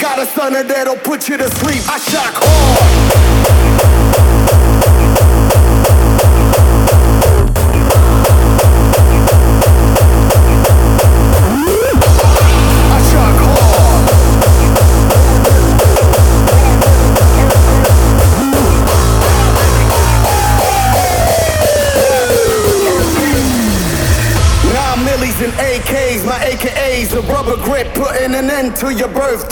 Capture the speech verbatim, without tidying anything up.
got a stunner that'll put you to sleep. I shock hard. And A Ks, my A K As, a rubber grip, putting an end to your birthday.